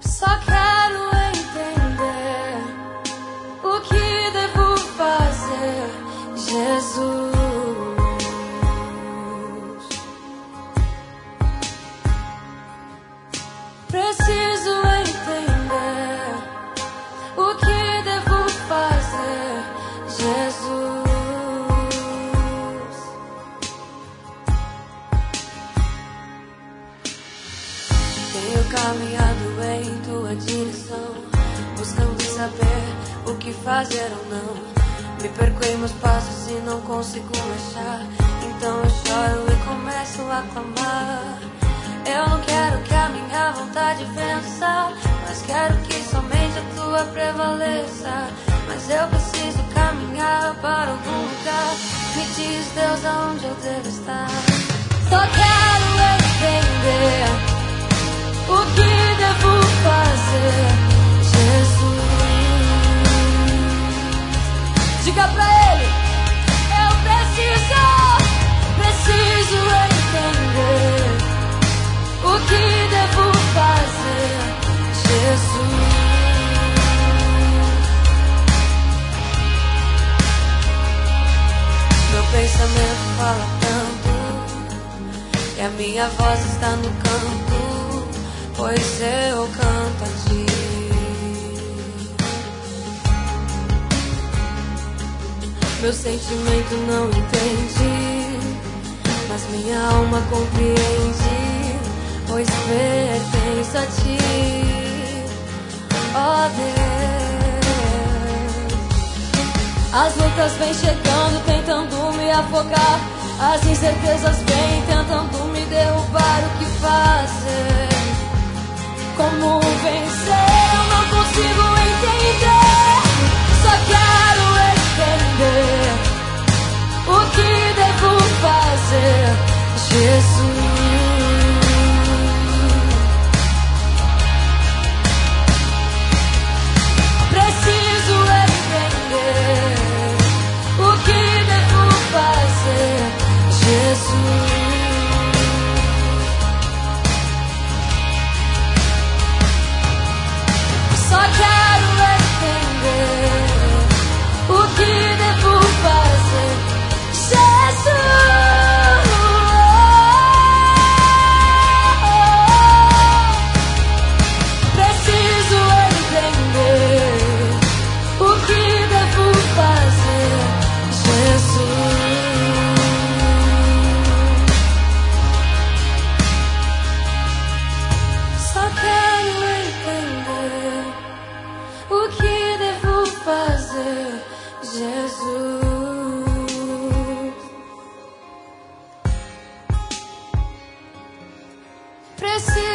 Só quero entender o que devo fazer, Jesus. Preciso entender o que devo fazer, Jesus. Tenho caminhado em tua direção, buscando saber o que fazer ou não. Me perco em meus passos e não consigo achar. Então eu choro e começo a clamar. Eu não quero que a minha vontade vença, mas quero que somente a tua prevaleça. Mas eu preciso caminhar para algum lugar. Me diz, Deus, aonde eu devo estar. Só quero entender o que devo fazer, Jesus. Diga pra ele, eu preciso entender o que devo fazer, Jesus. Meu pensamento fala tanto, e a minha voz está no canto, pois eu canto a ti. Meu sentimento não entende, mas minha alma compreende, pois pertence a ti, ó Deus. As lutas vêm chegando, tentando me afogar. As incertezas vêm tentando me derrubar. O que fazer? Como vencer? Eu não consigo entender. Só quero entender o que devo fazer, Jesus. Preciso entender o que devo fazer, Jesus. Só quero entender o que devo fazer, Jesus. Preciso